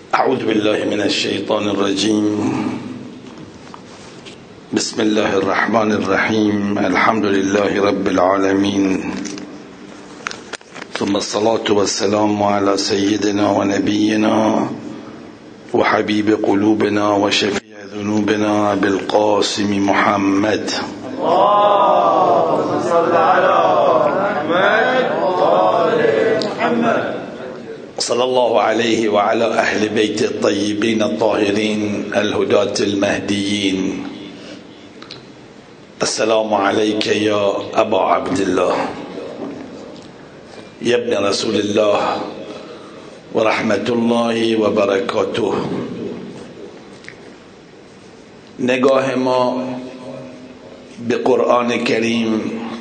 اعوذ بالله من الشیطان الرجیم. بسم الله الرحمن الرحیم. الحمد لله رب العالمین، ثم الصلاة والسلام على سيدنا ونبينا وحبيب قلوبنا وشفيع ذنوبنا بالقاسم محمد. اللهم صل على محمد وآل محمد. صلى الله عليه وعلى أهل بيت الطيبين الطاهرين الهداة المهديين. السلام عليك يا أبا عبد الله يا ابن رسول الله ورحمة الله وبركاته. نگاه ما به قرآن کریم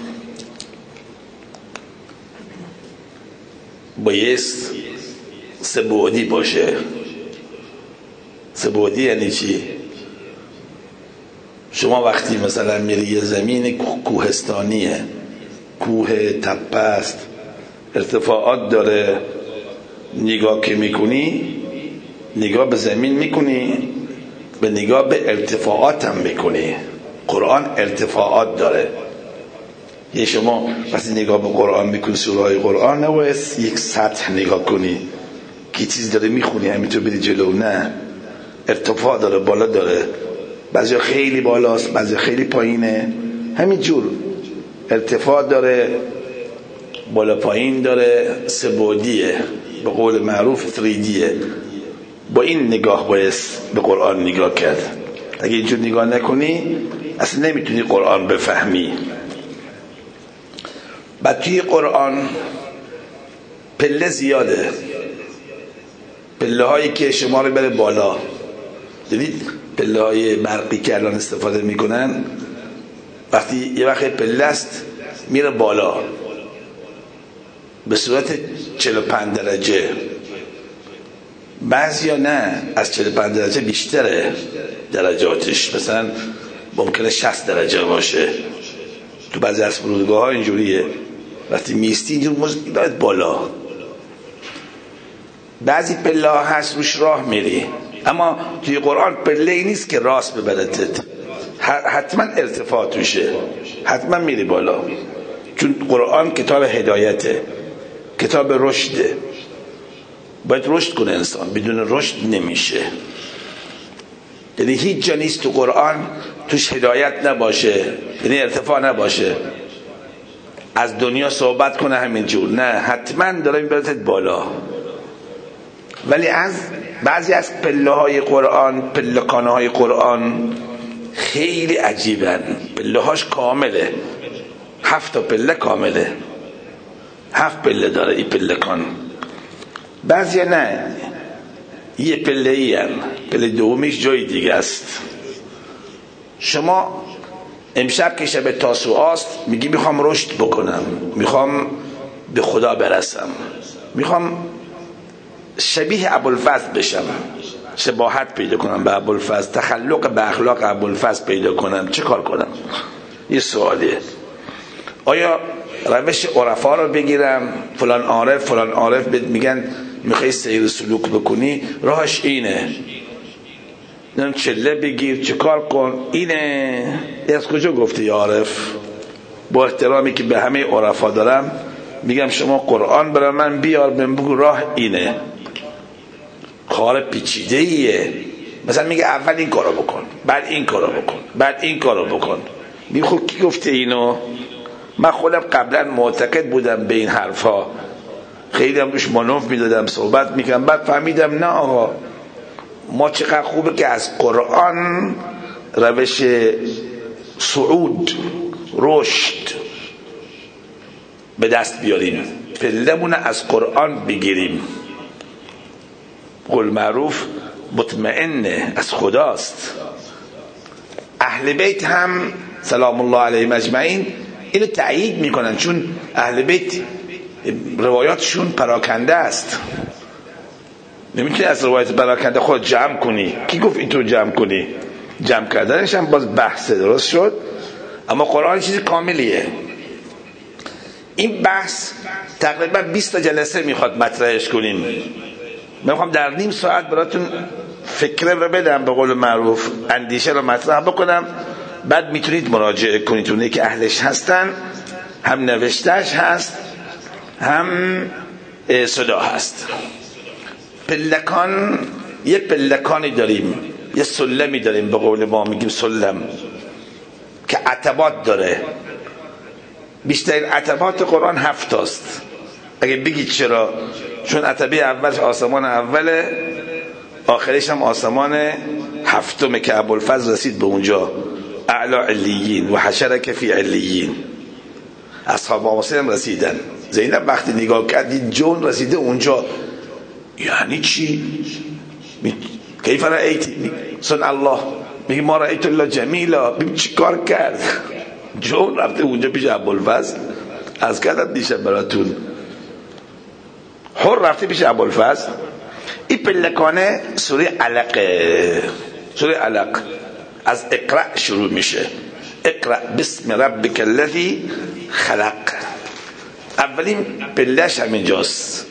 بایست سه‌بعدی باشه. سه‌بعدی یعنی چی؟ شما وقتی مثلا میری یه زمین کوهستانیه، کوه تپه است، ارتفاعات داره، نگاه که میکنی نگاه به زمین میکنی، به نگاه به ارتفاعات هم میکنی. قرآن ارتفاعات داره. یه شما وقتی نگاه به قرآن میکنی، سورهای قرآن، نباید یک سطح نگاه کنی که چیز داره میخونی همینطور بری جلو. نه، ارتفاع داره، بالا داره، بعضی خیلی بالاست، بعضی خیلی پایینه، همینجور ارتفاع داره، بالا پایین داره، سه‌بعدیه، به قول معروف 3Dیه. با این نگاه باید به قرآن نگاه کرد. اگه اینجور نگاه نکنی اصلا نمیتونی قرآن بفهمی. بعد توی قرآن پله زیاده، پله هایی که شما رو بره بالا. دیدید پله های برقی که الان استفاده میکنن، وقتی یه وقت پله است میره بالا به صورت 45 درجه، بعضی یا نه از 45 درجه بیشتره درجاتش، مثلا ممکنه 60 درجه باشه. تو بعضی از فرودگاه ها اینجوریه، وقتی میستی اینجور باید بالا. بعضی پله ها هست روش راه میری، اما توی قرآن پله ای نیست که راست ببرتت، حتما ارتفاع توشه، حتما میری بالا. چون قرآن کتاب هدایته، کتاب رشده. باید رشد کنه انسان، بدون رشد نمیشه. یعنی هیچ جا نیست تو قرآن توش هدایت نباشه، یعنی ارتفاع نباشه، از دنیا صحبت کنه همینجور. نه، حتما داره میبرتت بالا. ولی از بعضی از پله های قرآن، پلکانه های قرآن خیلی عجیبن. پله هاش کامله، 7 تا پله کامله، 7 پله داره این پلکان. بعضی نه، یه پله ای هن، پله دومیش جای دیگه است. شما امشب که شب تاسوعاست میگی میخوام رشد بکنم، میخوام به خدا برسم، میخوام شبیه ابوالفضل بشم، شباهت پیدا کنم به ابوالفضل، تخلق به اخلاق ابوالفضل پیدا کنم. چه کار کنم؟ یه سوالیه. آیا روش عرفا رو بگیرم؟ فلان عارف میگن میخوای سیر سلوک بکنی راهش اینه، نم چله بگیر، چه کار کن، اینه. از کجا گفته یا عارف؟ با احترامی که به همه عرفا دارم میگم شما قرآن برای من بیار، بگو راه اینه. کار پیچیده ایه. مثلا میگه اول این کارو بکن، بعد این کارو بکن، بعد این کارو بکن. میگه خب کی گفته اینو؟ من خودم قبلا معتقد بودم به این حرفا، خیلی هم روش مانوف میدادم، صحبت میکنم، بعد فهمیدم نه آقا، ما چقدر خوبه که از قرآن روش صعود، رشد به دست بیاریم، پله‌مون از قرآن بگیریم. قول معروف مطمئنه از خداست. اهل بیت هم سلام الله علیهم اجمعین اینو تأیید میکنن، چون اهل بیت روایاتشون پراکنده است. نمیتونی از روایت پراکنده خود جمع کنی. کی گفت اینطور جمع کنی؟ جمع کردنش هم باز بحث درست شد، اما قرآن چیزی کاملیه. این بحث تقریبا 20 تا جلسه میخواد مطرحش کنیم. من میخوام در نیم ساعت براتون فکره رو بدم، به قول معروف اندیشه رو مطرح بکنم، بعد میتونید مراجعه کنید. اونایی که اهلش هستن هم نوشتهش هست هم صدا هست. پلکان، یه پلکانی داریم، یه سلمی داریم، به قول ما میگیم سلم، که عتبات داره. بیشترین عتبات قرآن 7 است. اگه بگید چرا؟ چون عتبه اولش آسمان اوله، آخرش هم آسمان 7 که ابوالفضل رسید به اونجا، اعلی علیین و حشرک فی علیین. اصحاب آسمان هم رسیدن. زینب وقتی نگاه کردید جون رسیده اونجا، یعنی چی؟ کیف رأیتی؟ سن الله میگه ما رأیت الله جمیلا. ببین چی کار کرد. جون رفته اونجا پیش ابوالفضل، از کردم دیشب براتون، حر رفته پیش ابوالفضل. این پلکانه سوره علقه. سوره علق از اقرأ شروع میشه. اقرأ بسم ربک الذی خلق. اولین پلهش همینجاست.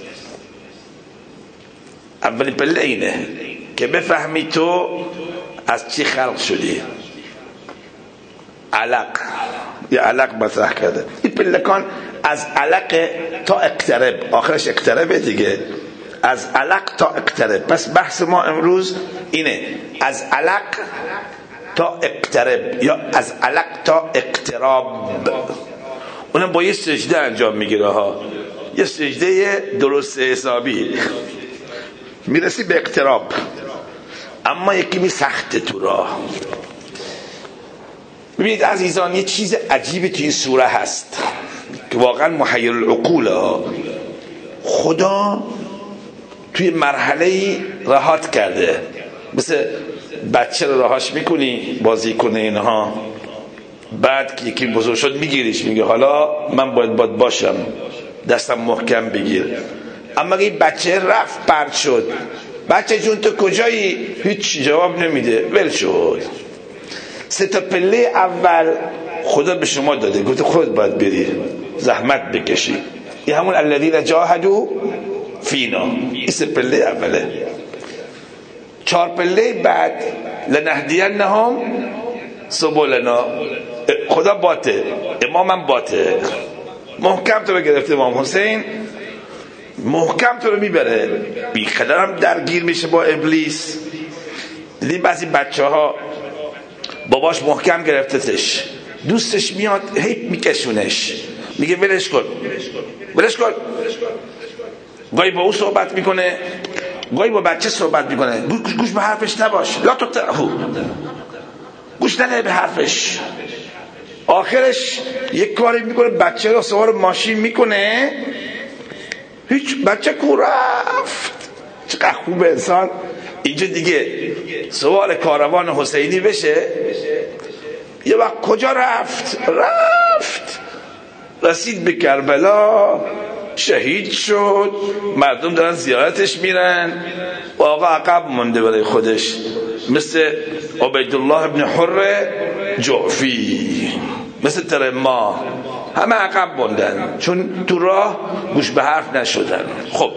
اولین پله اینه که بفهمی تو از چی خلق شدی. علق، یه علق مطرح کرده. این پلکان از علق تا اقترب، آخرش اقتربه دیگه، از علق تا اقترب. پس بحث ما امروز اینه، از علق تا اقترب یا از علق تا اقتراب. اونم با یه سجده انجام میگیره ها، یه سجده درست حسابی میرسی به اقتراب. اما یکی می سخته تو راه. ببینید عزیزان، یه چیز عجیبی تو این سوره هست که واقعا محیر العقول ها. خدا توی مرحله رهات کرده. مثل بچه رو رهاش میکنی بازی کنه اینها، بعد که یکی بزرگ شد میگیریش، میگه حالا من باید باشم، دستم محکم بگیر. اما این بچه رفت پرد شد، بچه جون تو کجایی؟ هیچ جواب نمیده، ول شد. 3 پله اول خدا به شما داده، گفت خود باید بری زحمت بکشی. این همون الذین جاهدوا فینا، این 3 پله اوله. 4 پله بعد لنهدینهم سبلنا. خدا باته، امامم باته، محکم تو رو گرفته. امام حسین محکم تو رو میبره، بی قدرم درگیر میشه با ابلیس. دیدیم بعضی بچه ها باباش محکم گرفتتش، دوستش میاد هی میکشونش، میگه ولش کن ولش کن. گاهی با او صحبت میکنه، گاهی با بچه صحبت میکنه، گوش به حرفش نباش، لا تطعه، گوش نده به حرفش. آخرش یک کاری میکنه، بچه رو سوار ماشین میکنه، هیچ بچه کو رفت. چقدر خوب انسان اینجا دیگه سوار کاروان حسینی بشه. یه وقت کجا رفت؟ رسید به کربلا، شهید شد، مردم دارن زیارتش میرن، و آقا عقب مونده برای خودش، مثل عبیدالله ابن حر جعفی، مثل ترما، همه عقب موندن چون تو راه گوش به حرف نشدن. خب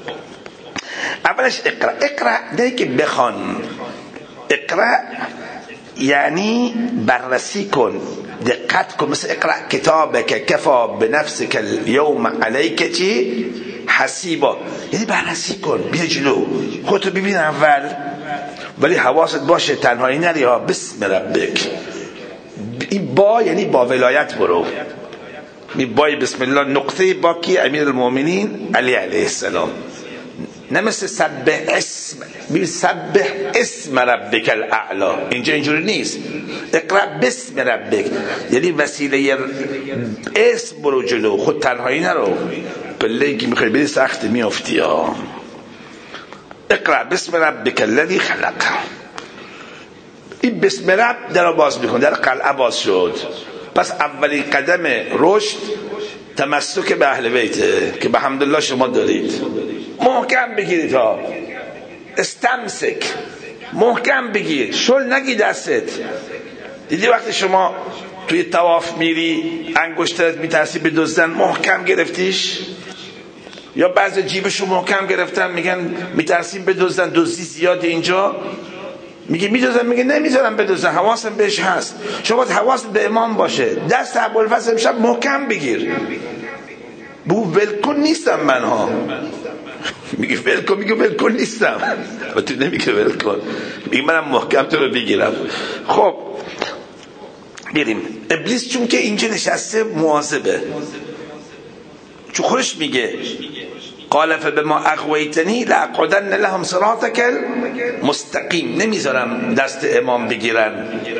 اولش اقرأ نه که بخوان، اقرأ یعنی بررسی کن، دقت کن. مثل اقرأ کتابک کفا بنفسک اليوم علیک چی حسیبا، یعنی بررسی کن، بیا جلو، خودتو ببین اول، ولی حواست باشه تنهایی نری ها. بسم ربک، این با یعنی با ولایت برو. این بای بسم الله نقطه با کی؟ امیر المؤمنین علی علیه السلام. نه مثل سبح اسم، ببین سبح اسم ربک الاعلا، اینجا اینجوری نیست. اقرأ بسم ربک یعنی وسیله اسم برو جلو، خود تنهایی نرو، پله‌ای که میخوای بری سخت میافتی ها. اقرأ بسم ربک الذی خلق. این بسم رب در رو باز میکنه، در قلعه باز شد. پس اولین قدم رشد تمسک به اهل بیته که به حمدالله شما دارید. محکم بگیرید ها، استمسک، محکم بگیر، شل نگی دستت. دیدی وقتی شما توی طواف میری انگشترت میترسی به دزدن، محکم گرفتیش، یا بعضی جیبشو محکم گرفتن میگن میترسیم بدزدن، دزدی زیاد اینجا، میگه میدوزن، میگه نمیذارم بدوزن، حواسم بهش هست. شما باید حواست به امام باشه. دست ابوالفضل امشب محکم بگیر، بگو ولکن نیستم من ها. میگه ولکن، میگه ولکن نیستم و تو نمیگه ولکن، میگه منم محکم تو رو بگیرم. خب بریم. ابلیس چون که اینجا نشسته مواظبه، چون خودش میگه قال فبما اغویتنی لاقعدن لهم صراطک المستقیم، نمیذارم دست امام بگیرن.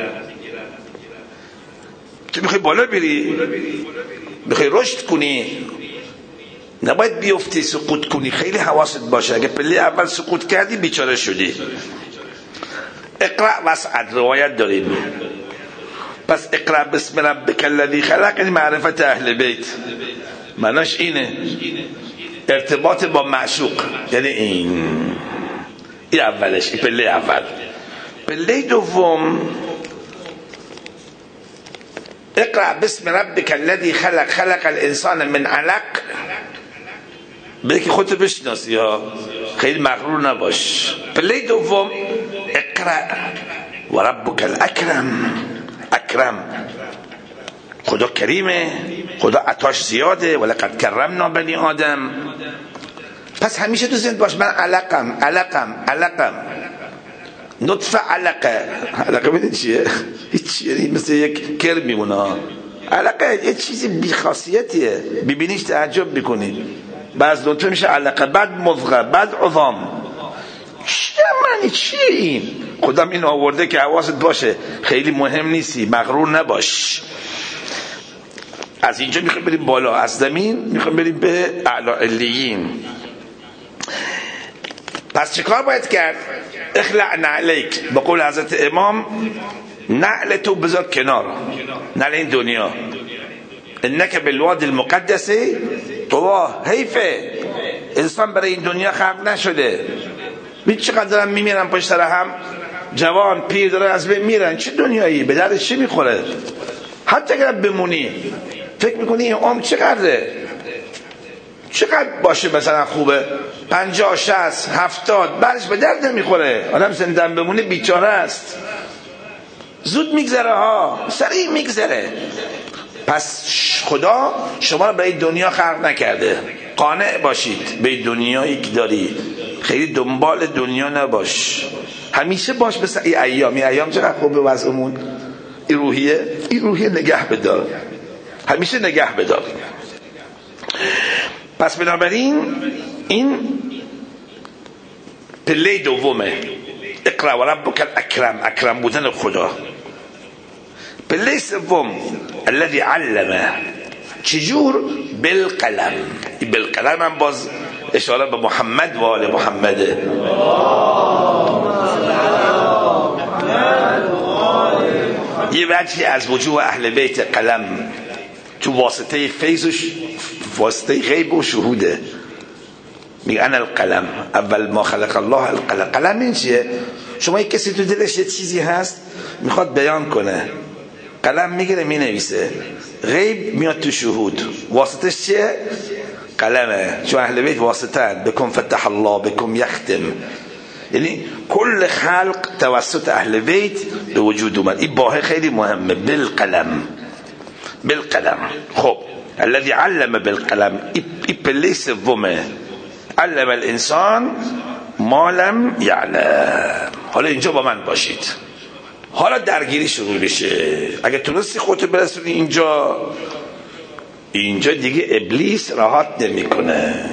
تو میخوای بالا بری، میخوای رشد کنی، نباید بیفتی سقوط کنی، خیلی حواست باشه. اگه پله اول سقوط کردی بیچاره شدی. اقرأ واسعد روایت داریم. پس اقرأ بسم ربک الذی خلق یعنی معرفت اهل بیت، معناش اینه ارتباط با معشوق، یعنی این اولش، این پله اول. پله دوم اقرأ بسم ربک الذی خلق خلق الانسان من علق، بگی که خودتو بشناسی ها، خیلی مغرور نباش. پله دوم اقرأ و ربک الاکرم، اکرم خدا کریمه، خدا عطاش زیاده، ولقد کرمنا بنی آدم. پس همیشه تو ذهن باش من علقم علقم علقم، نطفه علقه. علقه میدونی چیه؟ هیچ، یعنی مثل یک کر میمونه. علقه یه چیزی بیخاصیتیه، ببینیش تعجب میکنی. بعض نطفه میشه علقه، بعد مضغه، بعد عظام. چیه معنی چیه این؟ خودم این آورده که حواست باشه، خیلی مهم نیستی، مغرور نباش. از اینجا میخوایم بریم بالا، از زمین میخوایم بریم به اعلی علیین. پس چیکار باید کرد؟ اخلع نعلیک، به قول حضرت امام نعل تو بذار کنار، نعل این دنیا. انک بالوادی المقدس طوا، حیفه انسان برای این دنیا خلق نشده. ببین چقدر دارن میمیرن پشت سر هم، جوان پیر دارن از بین میرن. چه دنیایی؟ به درد چی میخوره؟ حتی اگر بمونی فکر میکنی این عمر چقدره، چقدر باشه مثلا خوبه، 50 60 70، بعدش به درد نمیخوره. آدم زندن بمونه بیچاره است، زود میگذره ها، سریع میگذره. پس خدا شما رو برای دنیا خلق نکرده. قانع باشید به دنیایی که داری، خیلی دنبال دنیا نباش، همیشه باش مثل این ایام چقدر خوبه وضعمون. این روحیه نگه بدار، همیشه نگه بدار. پس بنابراین این پله دومه، اقرأ و ربک الاکرم، اکرم بودن خدا. پله سوم الذی علمه، چجور؟ بالقلم. این بالقلم هم باز اشاره به محمد و آل محمده. یه وجهی از وجوه اهل بیت قلم تو واسطه فیض و واسطه غیب و شهوده. میگه انا القلم، اول ما خلق الله القلم. قلم این چیه؟ شما یک کسی تو دلش یه چیزی هست میخواد بیان کنه، قلم میگیره مینویسه، غیب میاد تو شهود. واسطش چیه؟ قلمه. چون اهل بیت واسطه بکن فتح الله بکن یختم، یعنی کل خلق توسط اهل بیت به وجود اومد. این باه خیلی مهمه، بالقلم، بالقلم. خب الذي علم بالقلم، این پله سومه، علم الانسان ما لم یعلم. حالا اینجا با من باشید، حالا درگیری شروع بشه. اگه تونستی خودت برسونی اینجا دیگه ابلیس راحت نمیکنه،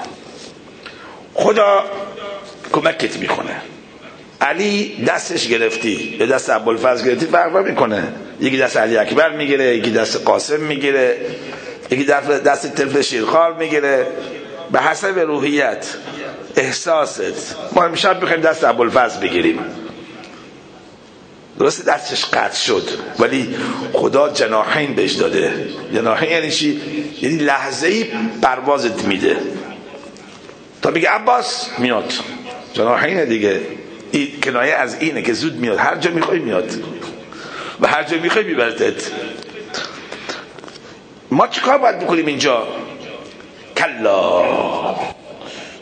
خدا کمکت میکنه. علی دستش گرفتی یا دست ابوالفضل گرفتی فرق نمیکنه، یکی دست علی اکبر میگیره، یکی دست قاسم میگیره، یکی دست طفل شیرخوار میگیره، به حسب روحیت احساست. ما امشب میخوایم دست ابوالفضل بگیریم، درسته دستش قطع شد ولی خدا جناحین بهش داده. جناحین یعنی چی؟ یعنی لحظه‌ای پروازت میده تا بگه عباس میاد. جناحین دیگه، این کنایه از اینه که زود میاد، هر جا میخوای میاد و هر جا میخوای میبرتت. ما چیکار باید بکنیم اینجا؟ کلا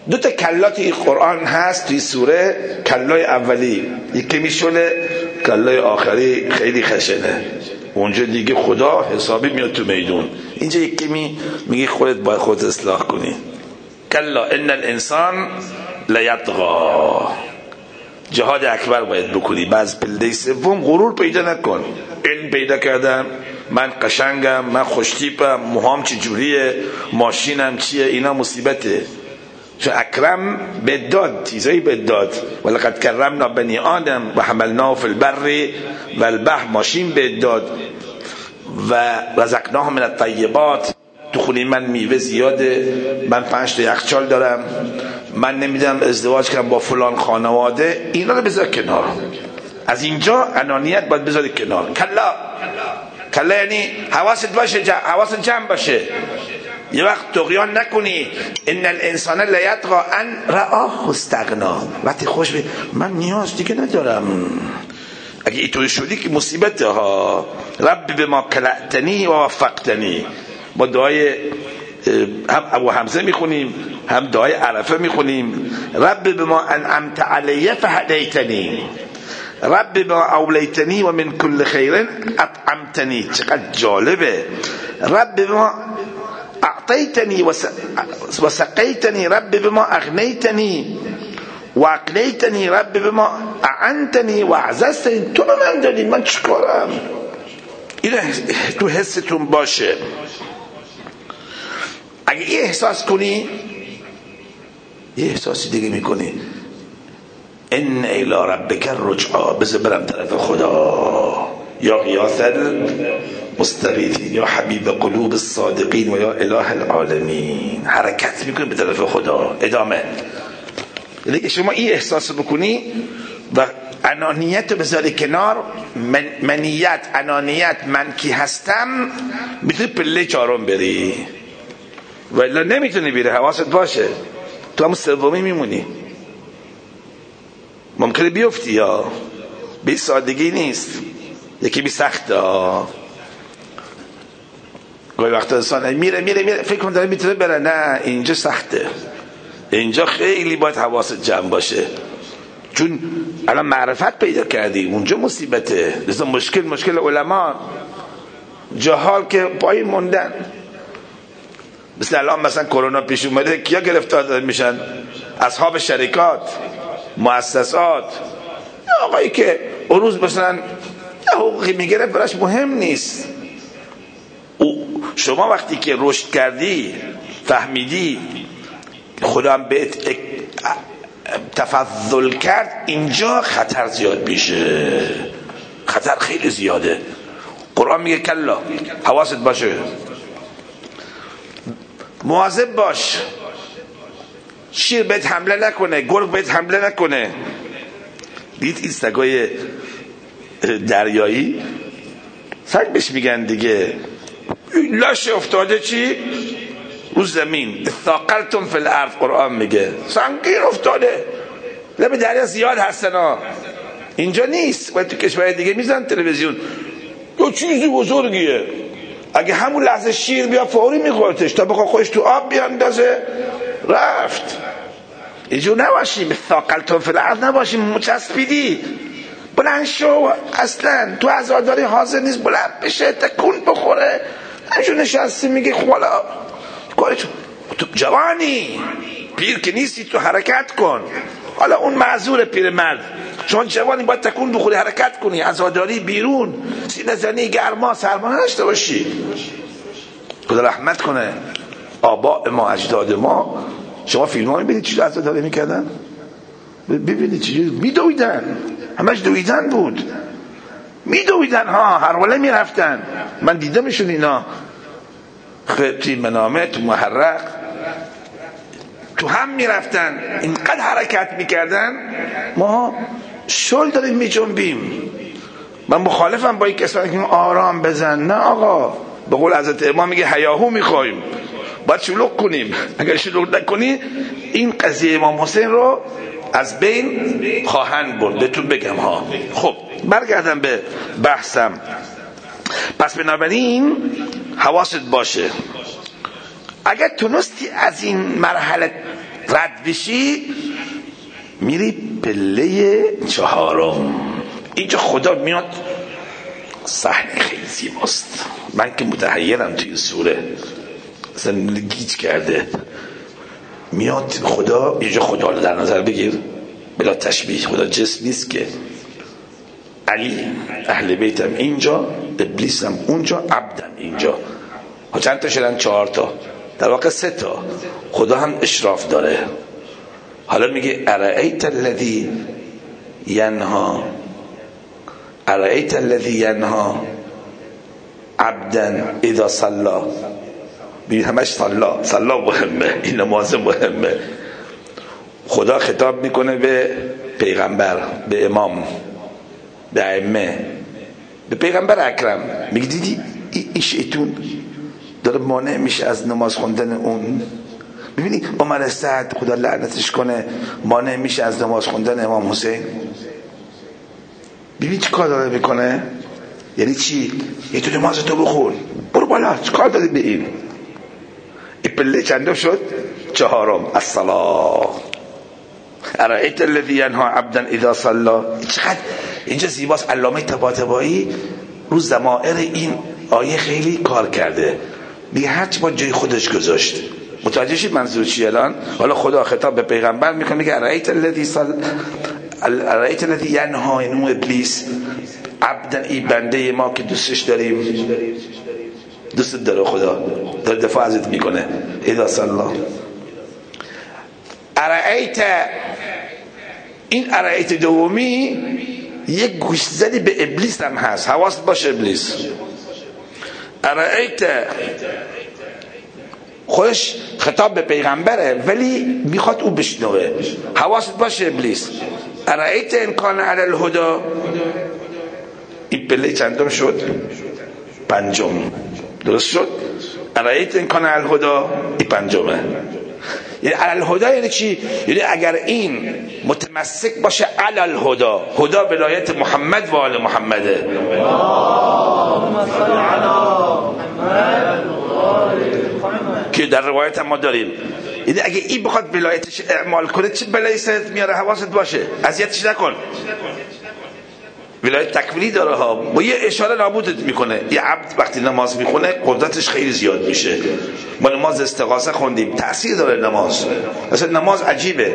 دو تا کلا توی قرآن هست توی سوره. کلای اولی یکی میشونه، کلای آخری خیلی خشنه، اونجا دیگه خدا حسابی میاد تو میدون. اینجا یکی میگه خودت باید خودت اصلاح کنی. کلا ان الانسان لیطغی، جهاد اکبر باید بکنی. بعد پله سوم غرور پیدا نکن. علم پیدا کردم، من قشنگم، من خوشتیپم، موهام چه جوریه، ماشینم چیه، اینا مصیبته. چون اکرم بداد، چیزایی بداد. ولقد کرمنا بنی آدم و حملناه فی البر و البحر، ماشین بداد. و رزقناهم من الطیبات، تو خونه من میوه زیاده، من 5 تا یخچال دارم، من نمیدونم ازدواج کردم با فلان خانواده. اینا رو بذار کنار. از اینجا انانیت باید بذاری کنار. کلا یعنی حواست باشه، حواست جمع باشه، یه وقت طغیان نکنی. ان الانسان لیطغی ان رآه استغنا، وقتی خوش بی من نیاز دیگه ندارم. اگه اینطوری شدی که مصیبته ها. رب بما کلأتنی و وفقتنی. ما دعای هم ابو حمزه میخونیم، هم دعای عرفه میخونیم. رب بما انعمت علی فهدیتنی، رب بما اولیتنی و من کل خیر اطعمتنی. چقدر جالبه. رب بما اعطیتنی و سقیتنی، رب بما اغنیتنی و اقنیتنی، رب بما اعنتنی و اعززتنی. تو به من دادی، من چیکارم؟ این تو حستون باشه. اگه یه احساس کنی، یه احساسی دیگه میکنی، ان الی ربک الرجعی، بذار برم طرف خدا. یا غیاث المستغیثین، یا حبیب قلوب الصادقین و یا اله العالمین. حرکت میکنی به طرف خدا. ادامه. یعنی شما این احساس بکنی و انانیت رو بذاری کنار. منیت، انانیت، من کی هستم، میتونی پله 4 بری، ولی نمیتونی بری. حواست باشه، تو هم سومی میمونی. ممکنه بیفتی، یا بی سادگی نیست، یکی بی سخته. گاهی وقتا انسان میره فکر کنه داره میتونه بره، نه اینجا سخته، اینجا خیلی باید حواست جمع باشه. چون الان معرفت پیدا کردی، اونجا مصیبته. لذا مشکل علما جهال که پای موندن. مثل الان مثلا کرونا پیش اومده، کیا گرفتار میشن؟ اصحاب شرکات، مؤسسات. آقایی که اون روز مثلا حقوقی میگرفت براش مهم نیست. شما وقتی که رشد کردی، فهمیدی خدا هم بهت تفضل کرد، اینجا خطر زیاد میشه. خطر خیلی زیاده. قرآن میگه کلا، حواست باشه، مواظب باش، شیر بهت حمله نکنه، گرگ بهت حمله نکنه. دید این سگای دریایی، سگ بهش میگن دیگه، لاش افتاده چی رو زمین، ثاقلتم فی الارض، قرآن میگه سنگین افتاده. لب دریا زیاد هستن ها، اینجا نیست. باید تو کشور دیگه میزن تلویزیون، تو چیزی بزرگیه. اگه همون لحظه شیر بیا فوری میخورتش، تا بخواه خودش تو آب بیاندازه رفت. اینجور نباشیم، ثاقلتم فی الارض نباشیم، مچسبیدی. بلند شو، اصلا تو عزاداری حاضر نیست بلند بشه تکون بخوره، همشون نشستی میگه خلا کارشون. تو جوانی، پیر که نیستی، تو حرکت کن. حالا اون معذور پیر مرد، چون جوانی باید تکون بخوری، حرکت کنی، عزاداری بیرون، سینه زنی، گرما سرما نداشته باشی. خدا رحمت کنه آباء ما، اجداد ما. شما فیلم ها میبینید چی عزاداری میکردن؟ ببینید چی میدویدن، همش دویدن بود، میدویدن ها، هر وله میرفتن. من دیدمشون اینا خیلی منامه تو محرق تو هم میرفتن، اینقدر حرکت میکردن. ما شل داریم میجنبیم. من مخالفم با این کسانی که آرام بزن. نه آقا، به قول حضرت امام میگه هیاهو میخوایم، باید شلوغ کنیم. اگر شلوغ نکنی این قضیه امام حسین رو از بین خواهند برد، بهتون بگم ها. خب برگردم به بحثم. پس بنابراین حواست باشه. اگر تونستی از این مرحله رد بشی میری پله 4. اینجا خدا میاد، صحنه خیلی زیباست، من که متحیرم توی سوره اصلا گیج کرده. میاد خدا، اینجا خدا رو در نظر بگیر بلا تشبیه، خدا جسم نیست که. علی اهل بیتم اینجا، ابلیسم اونجا، عبدم اینجا. چند تا شدن؟ 4 تا، در واقع 3 تا. خدا هم اشراف داره. حالا میگه ارأیت الذی ینها، ارأیت الذی ینها عبدا اذا صلا. ببین همش صلا مهمه، این نماز مهمه. خدا خطاب میکنه به پیغمبر، به امام، به ائمه، به پیغمبر اکرم. میگه دیدی این شیطون داره مانع میشه از نماز خوندن اون. ببینی عمر سعد خدا لعنتش کنه مانع میشه از نماز خوندن امام حسین. ببین چی کار داره میکنه. یعنی چی؟ یه تو نماز تو بخون، برو بالا، چی کار داری به این پله چندم شد؟ 4. الصلاة. ارأیت الذی ینها عبدا اذا صلا. چقدر اینجا زیباست. علامه طباطبایی رو ضمائر این آیه خیلی کار کرده. میگه هرچی با جای خودش گذاشت. متوجه شید منظور چیه الان؟ حالا خدا خطاب به پیغمبر میکنه، میگه ارأیت الذی ینها، اینو ابلیس، عبدا، این بنده ما که دوستش داریم، دوست داره خدا، داره دفاع ازت میکنه. اذا صلا. ارأیت، این ارأیت دومی یک گوشزدی به ابلیس هم هست، حواست باشه ابلیس. ارأیت خودش خطاب به پیغمبره ولی میخواد او بشنوه، حواست باشه ابلیس. ارأیت ان کان علی الهدی. این پله چندم شد؟ 5. درست شد؟ ارأیت ان کان علی الهدی، این 5. یعنی علی الهدی یعنی چی؟ یعنی اگر این متمسک باشه علی الهدی، هدی ولایت محمد و آل محمده. اللهم صل علی محمد که در روایت هم ما داریم. یعنی اگه این بخواد ولایتش اعمال کنه چه بلایی سرت میاره، حواست باشه، اذیتش نکن. ولایت تکوینی داره ها، با یه اشاره نابودت میکنه. یه عبد وقتی نماز میخونه قدرتش خیلی زیاد میشه. ما نماز استغاثه خوندیم، تأثیر داره نماز. اصلا نماز عجیبه،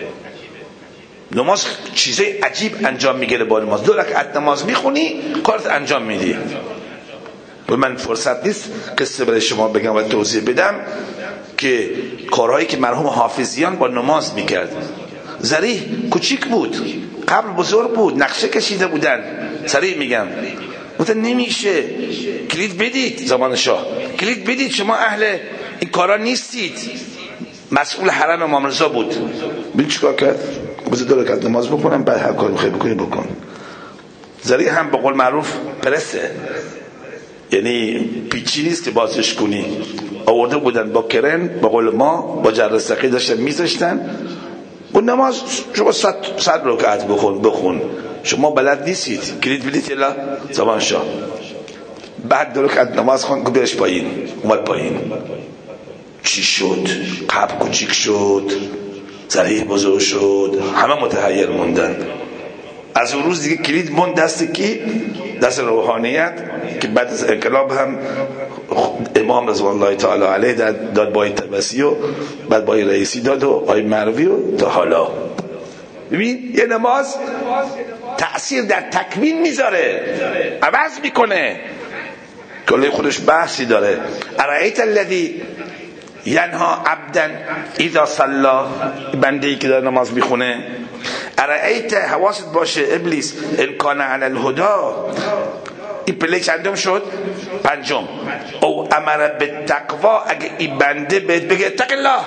نماز چیزای عجیب انجام میگیره. با نماز 2 رکعت نماز میخونی کارت انجام میدی. من فرصت نیست قصه برای شما بگم و توضیح بدم که کارهایی که مرحوم حافظیان با نماز میکرد. ذریح کوچیک بود، قبر بزرگ بود، نقشه کشیده بودن. سریع میگم مثلا نمیشه، کلید بدید. زمان شاه کلید بدید، شما اهل این کارا نیستید. مسئول حرم امام رضا بود. ببین چیکار کرد؟ بذار 2 رکعت نماز بکنم بعد هر کاری میخوای بکنی بکن. ذریح هم به قول معروف پرسه، یعنی پیچی نیست که بازش کنی. آورده بودن با کرن، با قول ما با جرثقی داشتن میذاشتن. اون نماز شما 100 رکعت بخون. شما بلد نیستید، کلید بدید الا زمان شاه. بعد 2 رکعت نماز خون که برش پایین. اومد پایین، چی شد؟ قبر کوچیک شد، ذریح بزرگ شد، همه متحیر موندن. از اون روز دیگه کلید موند دست کی؟ دست روحانیت که بعد از انقلاب هم امام رضوان الله تعالی علیه داد با طبسی و بعد با رئیسی داد و آی مروی و تا حالا. ببین یه نماز تأثیر در تکوین میذاره، عوض میکنه، کلی خودش بحثی داره. ارأیت الذی ینها عبدا اذا صلا، بنده‌ای که داره نماز میخونه. ارأیت، حواست باشه ابلیس، ان کان علی الهدی. این پله چندم شد؟ 5. او امر بالتقوا، اگه این بنده بهت بگه اتق الله،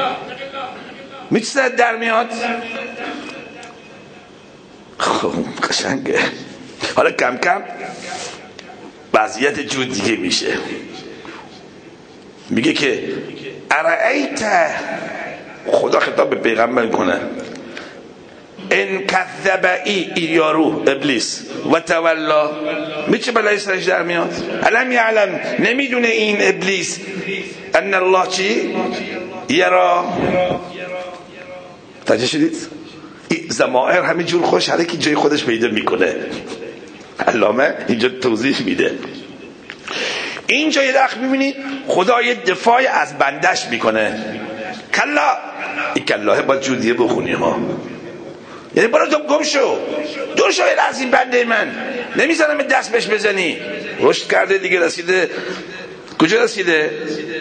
میچه در میاد؟ خب قشنگه. حالا کم کم وضعیت جور دیگه میشه. میگه که ارأیت، خدا خطاب به پیغمبر کنه، ان کذب ای یارو ابلیس و تولا، میچه بلای سرش در میاد؟ علم یعلم، نمیدونه این ابلیس ان الله چی؟ یرا، توجه شدید؟ ضمائر همینجور خوش حرکی جای خودش پیدا میکنه. علامه اینجا توضیح میده. اینجا یه دقیق میبینید خدا یه دفاع از بندش میکنه. کلا، این کلاه باید جودیه بخونی ها، یعنی برو تو گم شو، دور شو از این بنده من، نمیزنم دست بهش بزنی. رشد کرده دیگه، رسیده کجا رسیده؟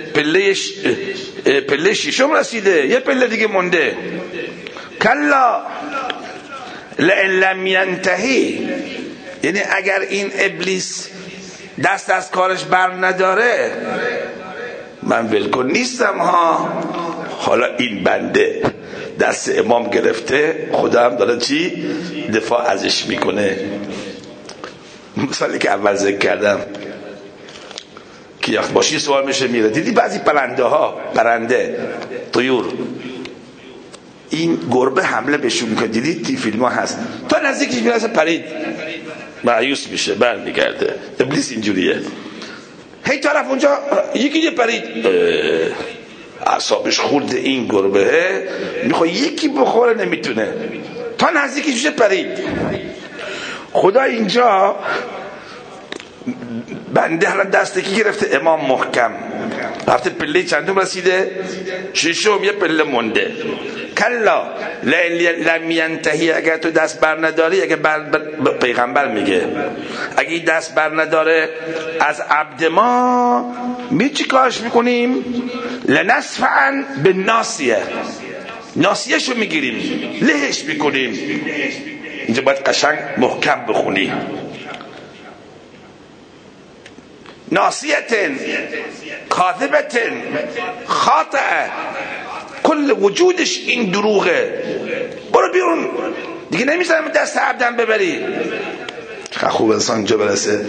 پله ششم رسیده، یه پله دیگه مونده. کلا لئن لم ینتهی، یعنی اگر این ابلیس دست از کارش بر نداره من ولکن نیستم ها. حالا این بنده دست امام گرفته، خدا هم داره چی؟ دفاع ازش میکنه. مثالی که اول ذکر کردم که یخباشی سوال میشه میره، دیدی بعضی پرنده طیور این گربه حمله بهشون میکنه، دیدی تی فیلم ها هست، تا نزدیکش میرسه پرید مایوس میشه برمیگرده. ابلیس اینجوریه، هی طرف اونجا یکی پرید، اعصابش خورده این گربه، میخواد یکی بخوره نمیتونه، تا نزدیکش میشه پرید. خدا اینجا بنده حالا دسته کی گرفته؟ امام محکم رفته پله چندم رسیده؟ ششم، یه پله مونده. کلا لم ینتهی، اگر تو دست بر نداری، اگر پیغمبر میگه اگه دست بر نداره از عبد ما، می چی کارش میکنیم؟ لنصفعا بالناصیه، ناصیه شو میگیریم لهش میکنیم. اینجا باید قشنگ محکم بخونی. ناصیتن کاذبتن خاطئه، کل وجودش این دروغه، برو بیرون دیگه، نمیذارم دست عبدم ببری. چقدر خوب انسان اینجا برسه.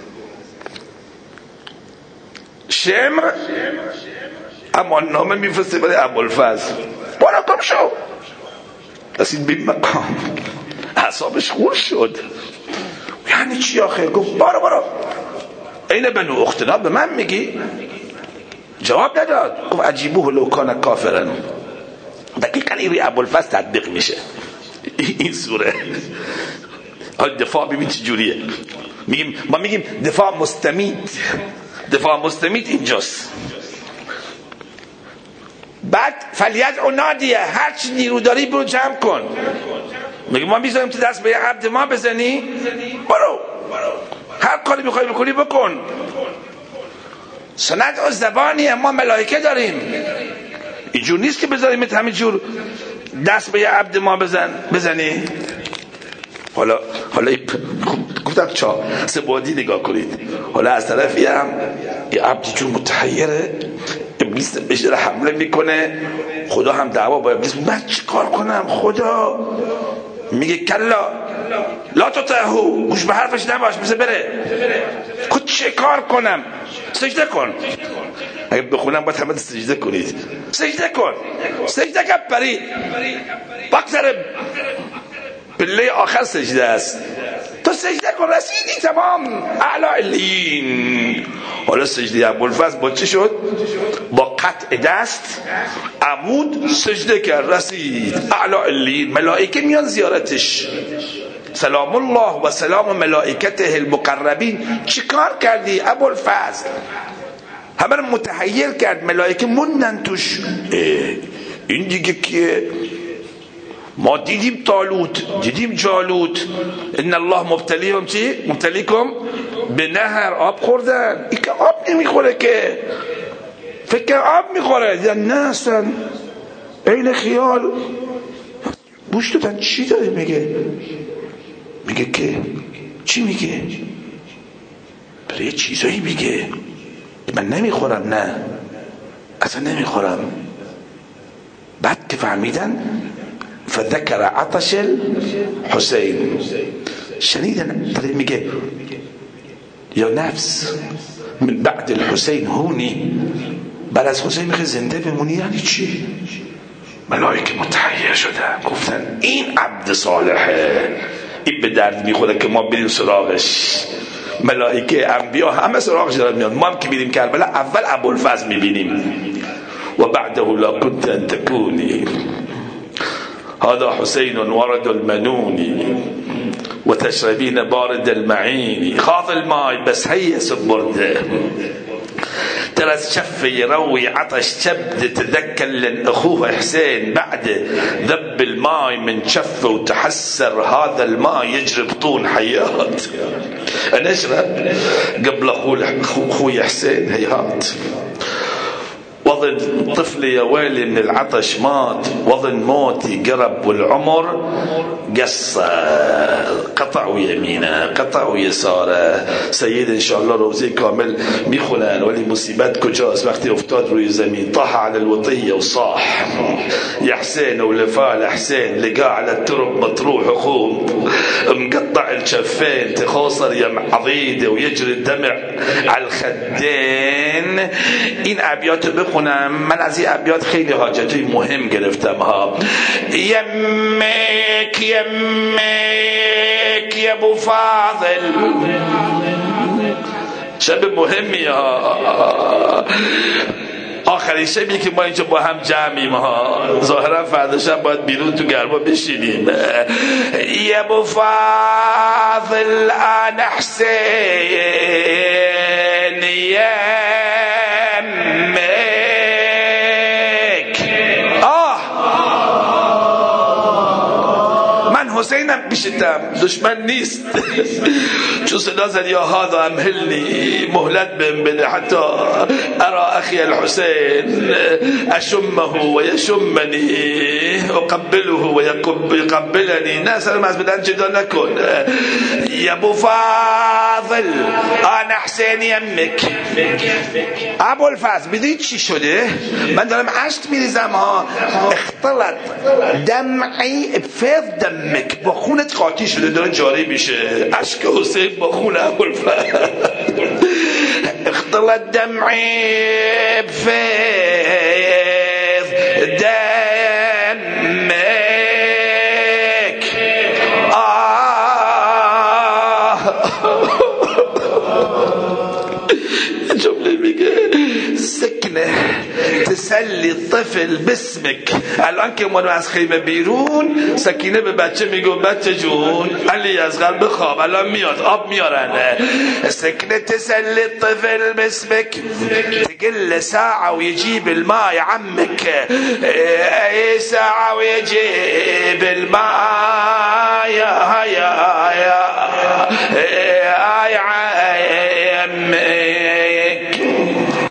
شمر اما نامه میفرسته برای ابوالفضل، برو گم شو. رسید به مقام اعصابش خورد شد، یعنی چی آخه؟ گفت برو این بنو اختنا به من میگی؟ جواب نداد. گفت عجیبوه لو کان کافرن. دقیقا این روی ابوالفضل تطبیق میشه این سوره. حال دفاع ببین چه جوریه. ما میگیم دفاع مستمید اینجاست. بعد فلیدع نادیه، هر چی نیرو داری برو جمع کن. میگیم ما میذاریم تو دست به عبد ما بزنی؟ برو هر کاری میخوای بکنی بکن. سنت و زبانی، ما ملائکه داریم، اینجور نیست که بذاریم همینجور دست به عبد ما بزنی. حالا گفتم سه بعدی نگاه کنید. حالا از طرفی هم یه عبدی جور متحیره، ابلیس بهش داره حمله میکنه، خدا هم دعوا با ابلیس، من چی کار کنم؟ خدا میگه کلا لا تطعه، گوش به حرفش نباش، بذار بره. خود چه کار کنم؟ سجده کن. اگه بخونم باید همه سجده کنید. سجده کن پرید، بقصر پله آخر سجده است، تو سجده کن، رسیدی تمام اعلی علین. حالا سجده ابوالفضل با چه شد؟ با قطع دست عمود سجده کرد، رسید اعلی علین. ملائکه میان زیارتش، سلام الله و سلام ملائکته المقربین. چی کار کردی ابوالفضل؟ همه رو متحیر کرد، ملائکه موندن توش. این دیگه کیه؟ ما دیدیم طالوت، دیدیم جالوت، ان الله مبتلیهم چی؟ مبتلیکم به نهر، آب خوردن. این که آب نمیخوره که، فکر آب میخوره یا نه اصلا این خیال. گوش دادن چی داره میگه که چی میگه؟ برای چیزایی میگه من نمیخورم، نه اصلا نمیخورم. بعد که فهمیدن فذکر عطش الحسین، شنیدن داره میگه یا نفس من بعد الحسین هونی، بعد از حسین میخوای زنده بمونی. یعنی چی؟ ملائکه متحیر شدن، گفتن این عبد صالحه، این به درد میخوره که ما بریم سراغش. ملائکه انبیا همه سراغش دارن میان. ما هم که میریم کربلا اول ابوالفضل میبینیم و بعده لا كنت ان تكونی. هذا حسين ورد المنون وتشربين بارد المعين. خاض الماي بس هي سبرده، ترى شف يروي عطش كبد، تذكر لأن أخوه حسين بعد ذب الماء من شفه وتحسر هذا الماء يجري بطون حيات. أنا أشرب قبل أخوي حسين هيهات. وظن طفلي يا ويلي من العطش مات، وظن موتي قرب والعمر قصر، قطع ويمينه قطع ويساره. سيد ان شاء الله روزي كامل میخونن ولی مصیبت کجاست؟ وقتی افتاد روی زمین طاح على الوطيه وصاح يا حسين ولفال حسين، لقاه على الترب مطروح اخوه مقطع الشفين، تخوصر يا عضيده ويجري الدمع على الخدين. این ابیات بخونم. من از این ابیات خیلی حاجتی مهم گرفتم ها. یمک یمک یا ابو فاضل، شب مهمی ها. آخرین شبی که ما اینجا با هم جمعیم ها، ظاهرا فردا شب باید بیرون تو گرما بشینیم. یا ابو فاضل انا حسین حسینم پیشتم، دشمن نیست. چون صدا زد یا هذا امهلنی، مهلت بهم بده حتی ارى اخی الحسین اشمه و یشمنی اقبله و یقبلنی. نه سرم از بدن جدا نکن. یا ابو فاضل انا حسین یمک. ابو الفضل میدونی چی شده؟ من دارم اشک میریزم ها. اختلط دمعی بفیض دمک، با خونت قاطی شده، داره جاری میشه. اشک حسین با خون ابوالفضل. اختلط دمعی بفیض دمک. جمله میگه سکنه تسلی الطفل باسمك. الان که اومدم از خیمه بیرون، سکینه به بچه میگه بچه جون علی اصغر بخواب الان میاد آب میارن. سکنه تسلی الطفل باسمك تقل ساعة ويجيب الماء يا عمك. اي ساعة ويجيب الماء يا عمي.